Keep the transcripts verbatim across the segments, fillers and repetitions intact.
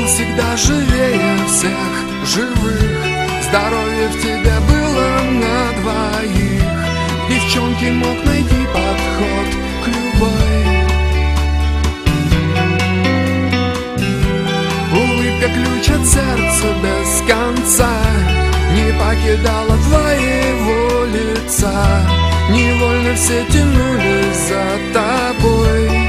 всегда живее всех живых. Здоровье в тебе было на двоих. Девчонки мог найти подход к любой. Улыбка ключ от сердца без конца не покидала твоего лица. Невольно все тянулись за тобой.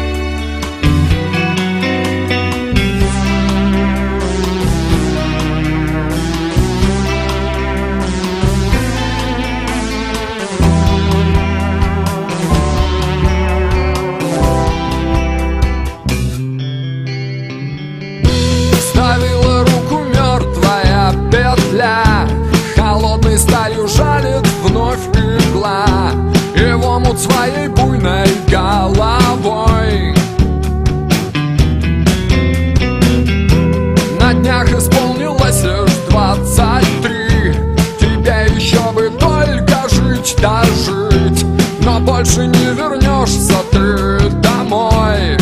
Ставила руку мертвая петля, холодной сталью жалит вновь игла. И в омут своей буйной головой. На днях исполнилось лишь двадцать три. Тебе еще бы только жить да жить, но больше не вернешься ты домой.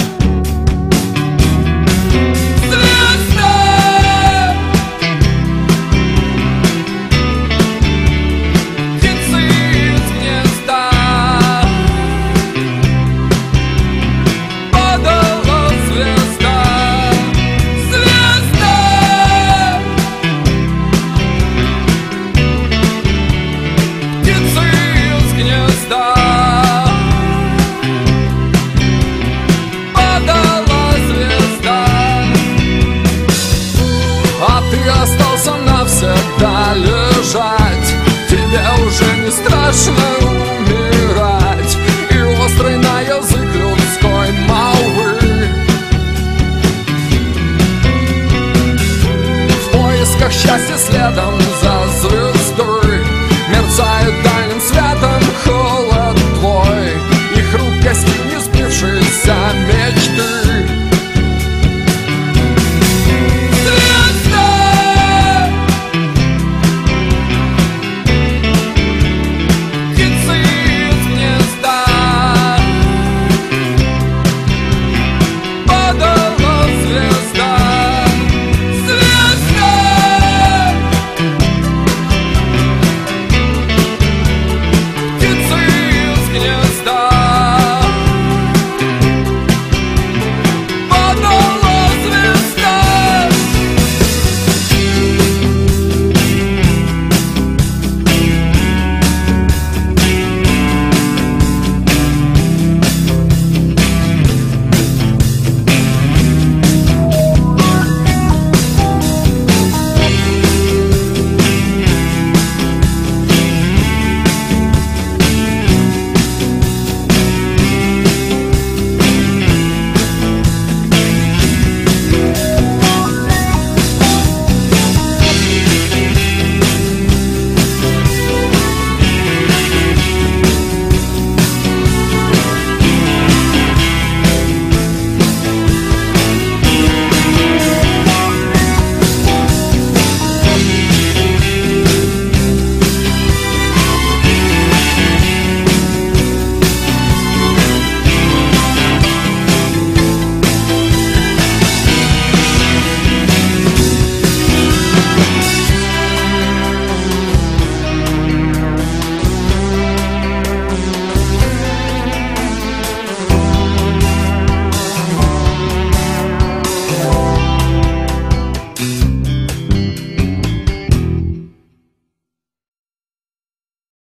Остался навсегда лежать. Тебе уже не страшно умирать. И острый на язык людской молвы. В поисках счастья следом